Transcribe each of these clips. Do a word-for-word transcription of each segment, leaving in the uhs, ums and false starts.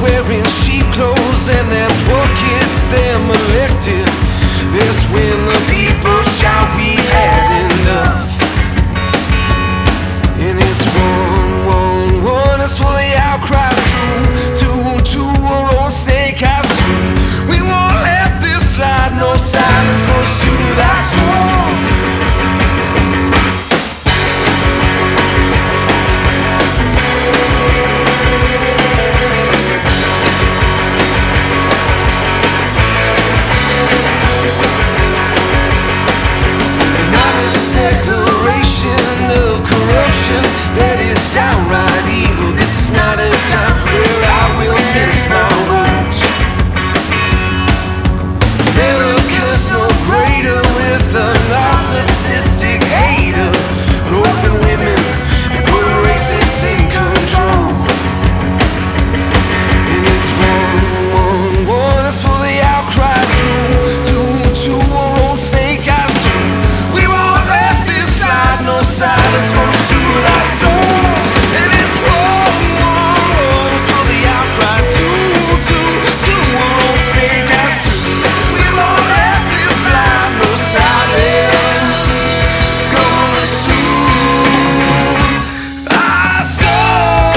wearing sheep clothes, and that's what gets them elected. That's when the people shout, we've had enough. And it's one, one, one, it's for the outcry. Two, two, two, we're on snake eyes. Three, we won't let this slide. No silence gonna soothe our soul. That is downright evil. This is not a time where I will mince my words. America's no greater with a narcissistic hater, groping women and putting racists in control. And it's one, one, one, it's for the outcry. Two, two, two, we're on snake eyes. Three, we won't let this slide. No silence gonna soothe our soul. And it's wrong, wrong, wrong. So the outcry, two, two, two, we're on snake eyes. Three, we won't let this slide. No silence gonna soothe our soul.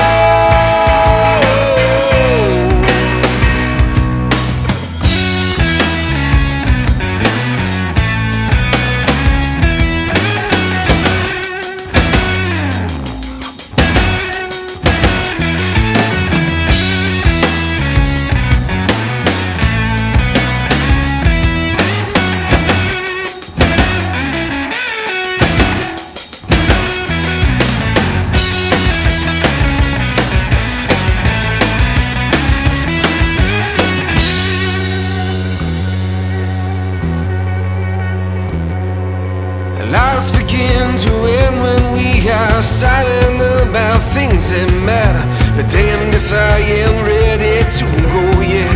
Lives begin to end when we are silent about things that matter. But damned if I am ready to go yet.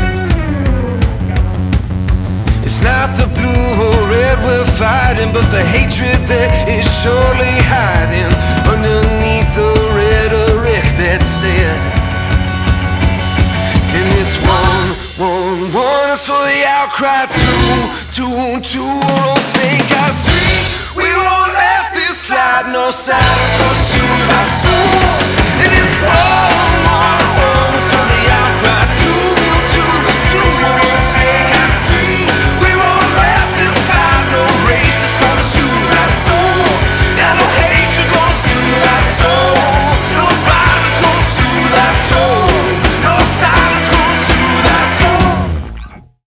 It's not the blue or red we're fighting, but the hatred that is surely hiding underneath the rhetoric that's said. And it's one, one, one, it's for the outcry. Two, two, two, we're on snake eyes. Three, we won't let this slide. No silence gonna soothe our soul. And it's one.